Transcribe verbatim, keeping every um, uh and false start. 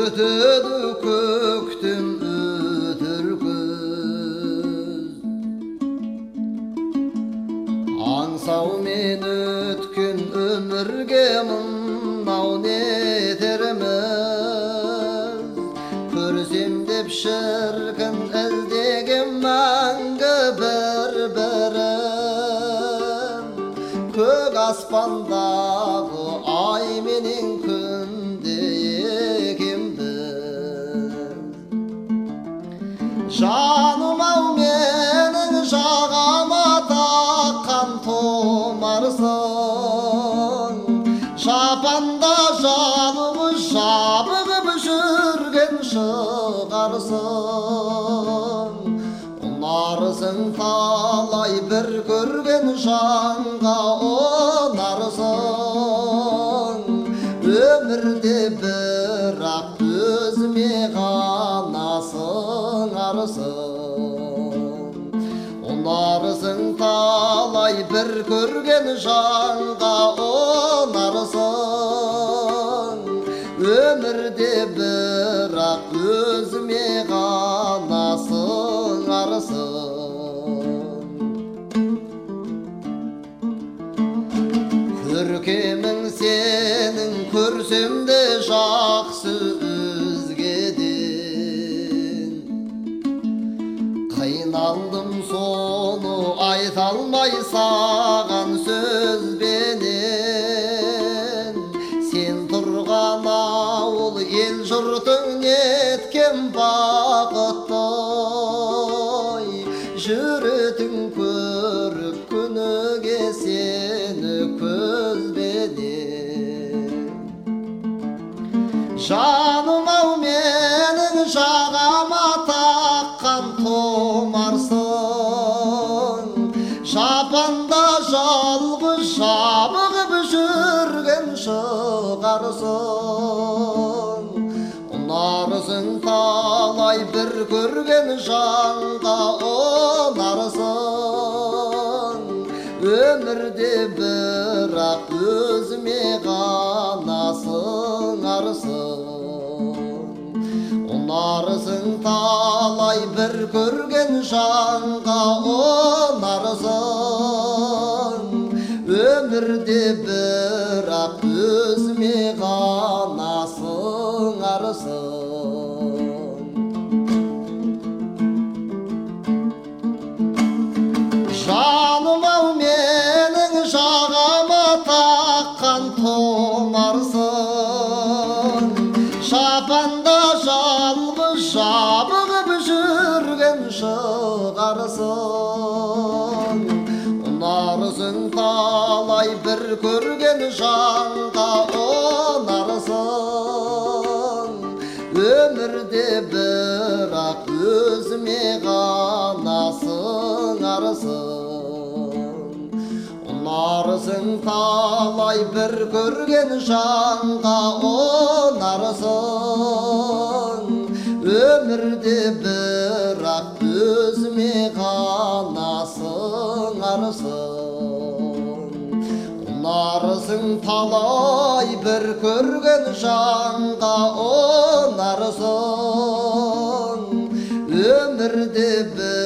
өтеді көктем өтер күз. Аңсаумен өткен өмірге мынау не етерміз, көрсем деп шіркін іздеген мәңгі бір-бірін. Көк аспандағы ай менен күндей екенбіз. Жаным-ау менің жағама таққан томарсың, жапанда жалғыз жабығып жүрген шығарсың. Ұнарсың талай бір көрген жанға ұнарсың. Өмірде бірақ өзіме ғана сыңарсың. Ұнарсың талай бір көрген жанға ұнарсың. Өмірде бірақ өзіме ғана сыңарсың. Көркемің сенің көрсем де жақсы өзгеден. Қиналдым соны айта алмай саған сөзбенен. Сен тұрған ауыл ел жұртың неткен бақытты-ай. Жүретің көріп күніге сені көзбенен. Жаным-ау менің жағама таққан томарсың, жапанда жалғыз жабығып жүрген шығарсың. Ұнарсың талай бір көрген жанға ұнарсың. Өмірде бірақ өзіме ғана сыңарсың. Ұнарсың талай бір көрген жанға ұнарсың. Өмірде бірақ өзіме ғана сыңарсың. Жаным-ау менің жағама таққан томарсың, жапанда жалғыз жабығып жүрген шығарсың. Ұнарсың талай бір көрген жанға ұнарсың. Өмірде бірақ өзіме ғана сыңарсың. Ұнарсың талай бір көрген жанға ұнарсың. Өмірде бірақ өзіме ғана сыңарсың. Ұнарсың талай бір көрген жанға ұнарсың. Өмірде бір